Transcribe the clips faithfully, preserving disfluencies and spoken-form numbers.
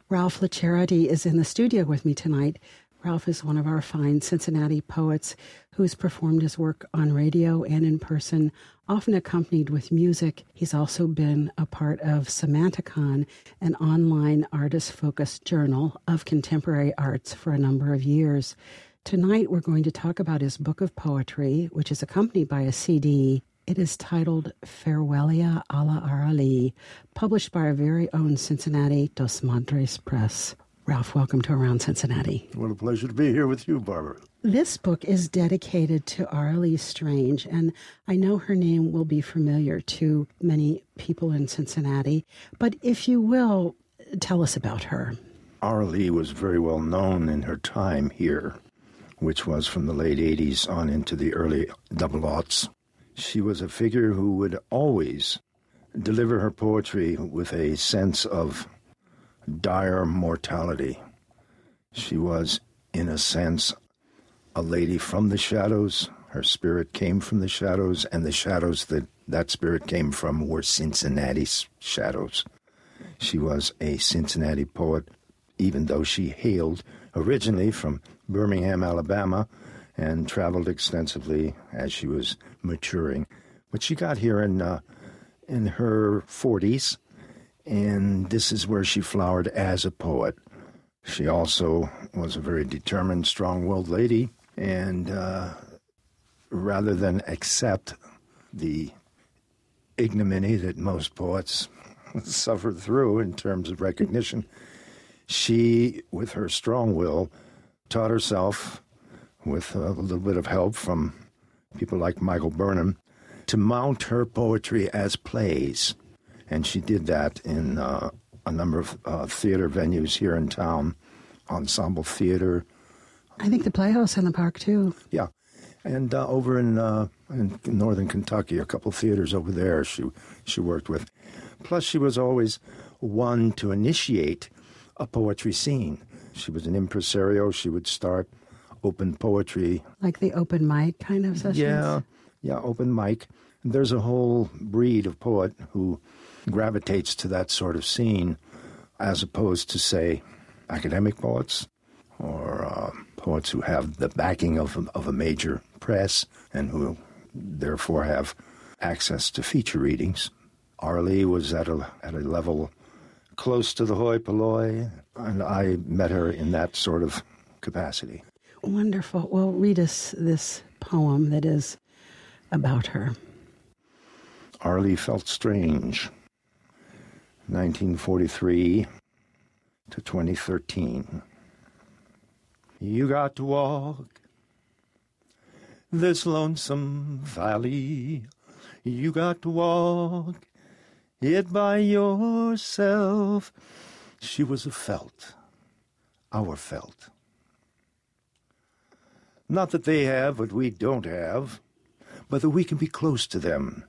Ralph LaCharity is in the studio with me tonight. Ralph is one of our fine Cincinnati poets who's performed his work on radio and in person, often accompanied with music. He's also been a part of Semanticon, an online artist-focused journal of contemporary arts for a number of years. Tonight, we're going to talk about his book of poetry, which is accompanied by a C D. It is titled Farewellia alla Arali, published by our very own Cincinnati Dos Madres Press. Ralph, welcome to Around Cincinnati. What a pleasure to be here with you, Barbara. This book is dedicated to Arlie Strange, and I know her name will be familiar to many people in Cincinnati, but if you will, tell us about her. Arlie was very well known in her time here, which was from the late eighties on into the early double aughts. She was a figure who would always deliver her poetry with a sense of dire mortality. She was, in a sense, a lady from the shadows. Her spirit came from the shadows, and the shadows that that spirit came from were Cincinnati's shadows. She was a Cincinnati poet, even though she hailed originally from Birmingham, Alabama, and traveled extensively as she was maturing. But she got here in uh, in her forties, and this is where she flowered as a poet. She also was a very determined, strong-willed lady, and uh, rather than accept the ignominy that most poets suffer through in terms of recognition, she, with her strong will, taught herself, with a little bit of help from people like Michael Burnham, to mount her poetry as plays. And she did that in uh, a number of uh, theater venues here in town, Ensemble Theater. I think the Playhouse in the Park, too. Yeah. And uh, over in, uh, in northern Kentucky, a couple of theaters over there she, she worked with. Plus, she was always one to initiate a poetry scene. She was an impresario. She would start open poetry. Like the open mic kind of sessions? Yeah, yeah, open mic. There's a whole breed of poet who gravitates to that sort of scene, as opposed to, say, academic poets or uh, poets who have the backing of, of a major press and who therefore have access to feature readings. Arlie was at a at a level close to the hoi polloi, and I met her in that sort of capacity. Wonderful. Well, read us this poem that is about her. Arlie Felt Strange, nineteen forty-three to twenty thirteen. You got to walk this lonesome valley. You got to walk it by yourself. She was a felt, our felt. Not that they have what we don't have, but that we can be close to them.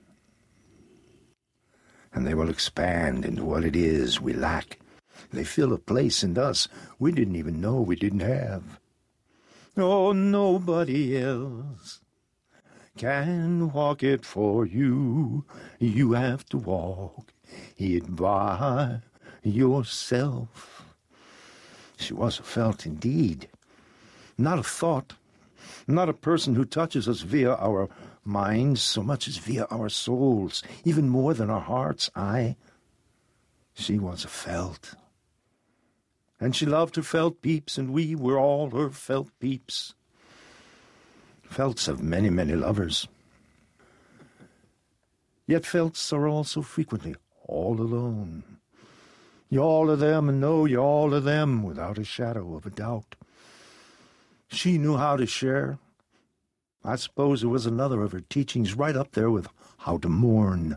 And they will expand into what it is we lack. They fill a place in us we didn't even know we didn't have. Oh, nobody else can walk it for you. You have to walk it by yourself. She was a felt indeed, not a thought, not a person who touches us via our minds so much as via our souls, even more than our hearts. Aye, she was a felt. And she loved her felt peeps, and we were all her felt peeps. Felts have many, many lovers. Yet felts are also frequently all alone. You all of them, and know you all of them without a shadow of a doubt. She knew how to share. I suppose it was another of her teachings right up there with how to mourn.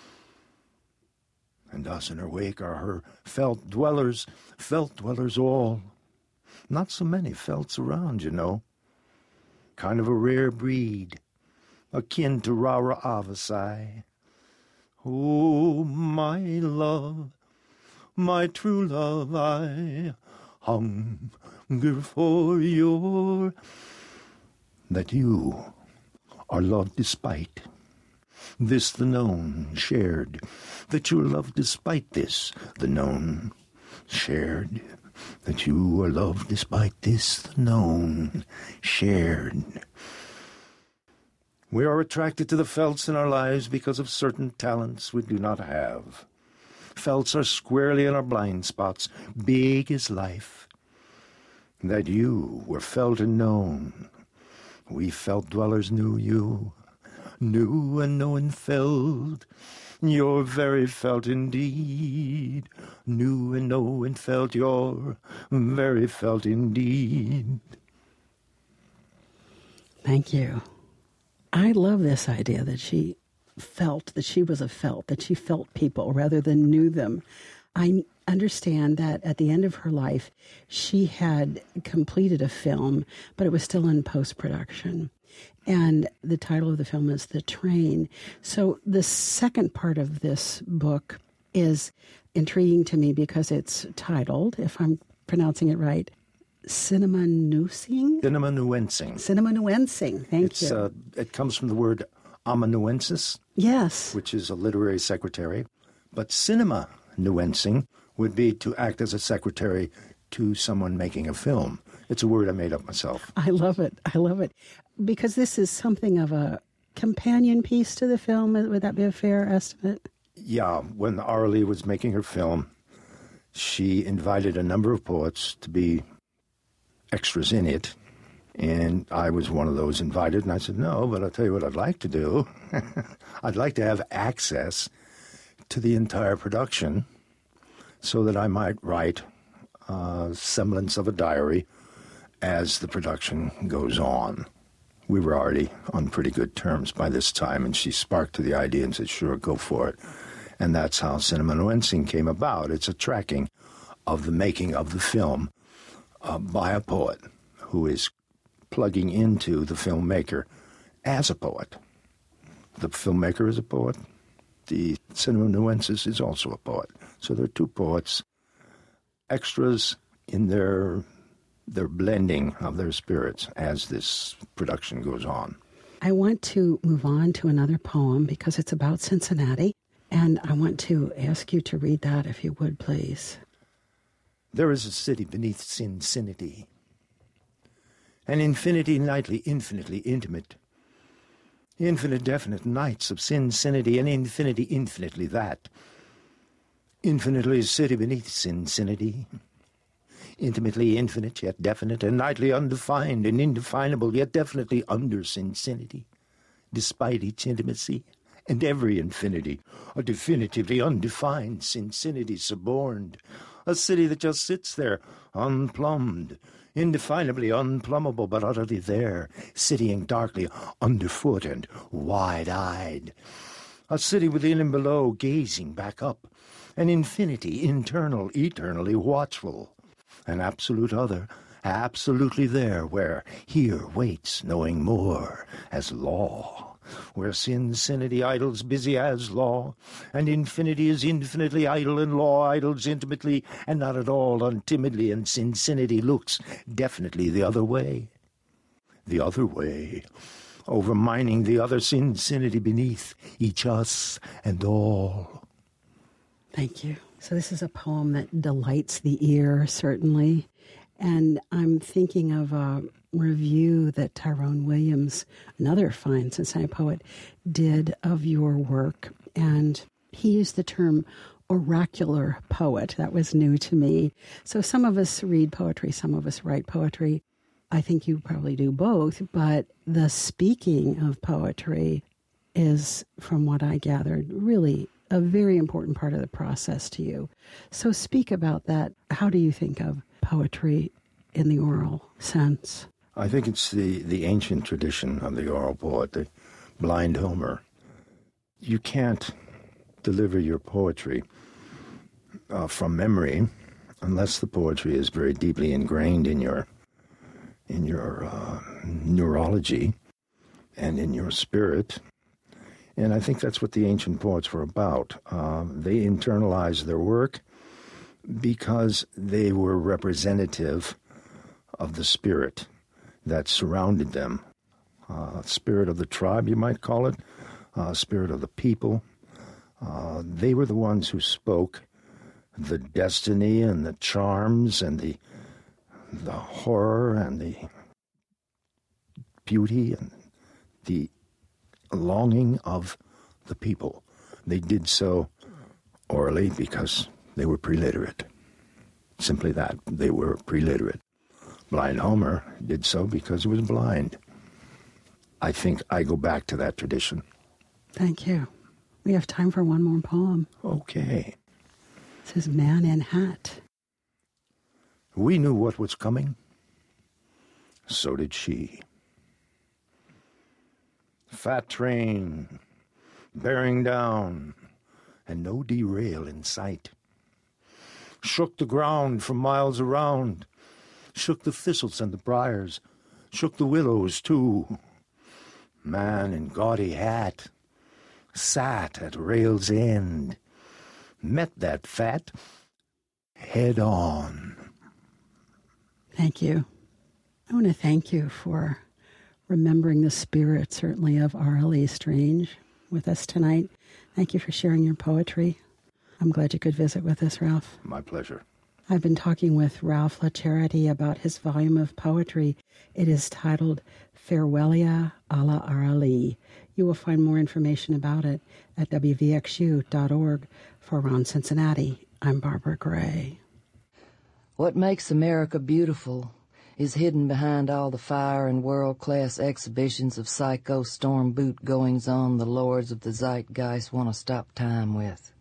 And us in her wake are her felt dwellers, felt dwellers all. Not so many felts around, you know. Kind of a rare breed, akin to Rara Avasai. Oh, my love, my true love, I hunger for your... That you are loved despite this the known shared, that you're loved despite this the known shared, that you are loved despite this known, shared. We are attracted to the felts in our lives because of certain talents we do not have. Felts are squarely in our blind spots, big as life. That you were felt and known. We felt dwellers knew you, knew and know and felt. You're very felt indeed, knew and know and felt. You're very felt indeed. Thank you. I love this idea that she felt, that she was a felt, that she felt people rather than knew them. I understand that at the end of her life, she had completed a film, but it was still in post-production. And the title of the film is The Train. So the second part of this book is intriguing to me because it's titled, if I'm pronouncing it right, Cinemanuencing? Cinemanuencing. Cinemanuencing. Thank it's, you. Uh, it comes from the word amanuensis. Yes. Which is a literary secretary. But cinemanuencing would be to act as a secretary to someone making a film. It's a word I made up myself. I love it. I love it. Because this is something of a companion piece to the film. Would that be a fair estimate? Yeah. When Arlie was making her film, she invited a number of poets to be extras in it. And I was one of those invited. And I said, no, but I'll tell you what I'd like to do. I'd like to have access to the entire production so that I might write a semblance of a diary as the production goes on. We were already on pretty good terms by this time, and she sparked to the idea and said, sure, go for it. And that's how Cinemanuencing came about. It's a tracking of the making of the film uh, by a poet who is plugging into the filmmaker as a poet. The filmmaker is a poet. The cinemanuensis is also a poet. So there are two poets, extras in their their blending of their spirits as this production goes on. I want to move on to another poem because it's about Cincinnati, and I want to ask you to read that if you would, please. There is a city beneath Cincinity, an infinity nightly, infinitely intimate, infinite definite nights of Cincinity, and infinity infinitely that, infinitely city beneath Cincinity, intimately infinite, yet definite, and nightly undefined, and indefinable, yet definitely under Cincinity, despite each intimacy, and every infinity, a definitively undefined Cincinity suborned, a city that just sits there, unplumbed, indefinably unplumbable, but utterly there, sitting darkly underfoot and wide-eyed. A city within and below, gazing back up, an infinity, internal, eternally watchful, an absolute other, absolutely there, where here waits knowing more as law, where Cincinity idles busy as law, and infinity is infinitely idle, and law idles intimately, and not at all untimidly, and Cincinity looks definitely the other way. The other way, overmining the other Cincinity beneath each us and all. Thank you. So this is a poem that delights the ear, certainly. And I'm thinking of a review that Tyrone Williams, another fine Cincinnati poet, did of your work. And he used the term oracular poet. That was new to me. So some of us read poetry, some of us write poetry. I think you probably do both, but the speaking of poetry is, from what I gathered, really a very important part of the process to you. So speak about that. How do you think of poetry in the oral sense? I think it's the, the ancient tradition of the oral poet, the blind Homer. You can't deliver your poetry uh, from memory unless the poetry is very deeply ingrained in your in your uh, neurology and in your spirit. And I think that's what the ancient poets were about. Uh, they internalized their work because they were representative of the spirit that surrounded them. Uh, spirit of the tribe, you might call it, uh, spirit of the people. Uh, they were the ones who spoke the destiny and the charms and the the horror and the beauty and the longing of the people. They did so orally because they were preliterate. Simply that. They were preliterate. Blind Homer did so because he was blind. I think I go back to that tradition. Thank you. We have time for one more poem. Okay. This is Man in Hat. We knew what was coming. So did she. Fat train, bearing down, and no derail in sight. Shook the ground for miles around, shook the thistles and the briars, shook the willows too. Man in gaudy hat sat at rail's end, met that fat head on. Thank you. I want to thank you for remembering the spirit, certainly, of R L E. Strange with us tonight. Thank you for sharing your poetry. I'm glad you could visit with us, Ralph. My pleasure. I've been talking with Ralph LaCharity about his volume of poetry. It is titled Farewellia a la R L E. You will find more information about it at W V X U dot org. For Around Cincinnati, I'm Barbara Gray. What makes America beautiful is hidden behind all the fire and world-class exhibitions of psycho storm boot goings-on the lords of the zeitgeist want to stop time with.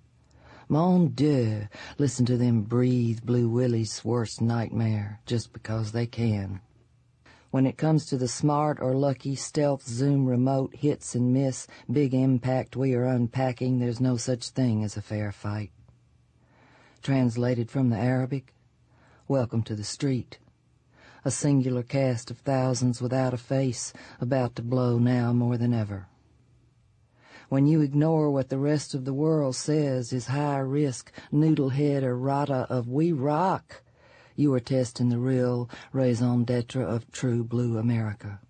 Mon Dieu, listen to them breathe Blue Willie's worst nightmare just because they can. When it comes to the smart or lucky stealth zoom remote hits and miss, big impact we are unpacking, there's no such thing as a fair fight. Translated from the Arabic, welcome to the street. A singular cast of thousands without a face, about to blow now more than ever. When you ignore what the rest of the world says is high-risk, noodlehead errata of we rock, you are testing the real raison d'etre of true blue America.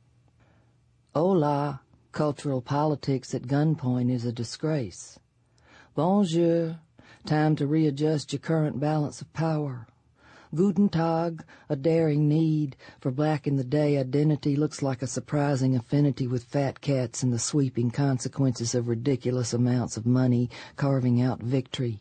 Hola, cultural politics at gunpoint is a disgrace. Bonjour, time to readjust your current balance of power. Guten Tag, a daring need, for black in the day identity looks like a surprising affinity with fat cats and the sweeping consequences of ridiculous amounts of money carving out victory.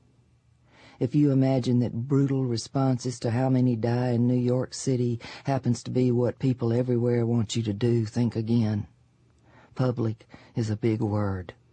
If you imagine that brutal responses to how many die in New York City happens to be what people everywhere want you to do, think again. Public is a big word.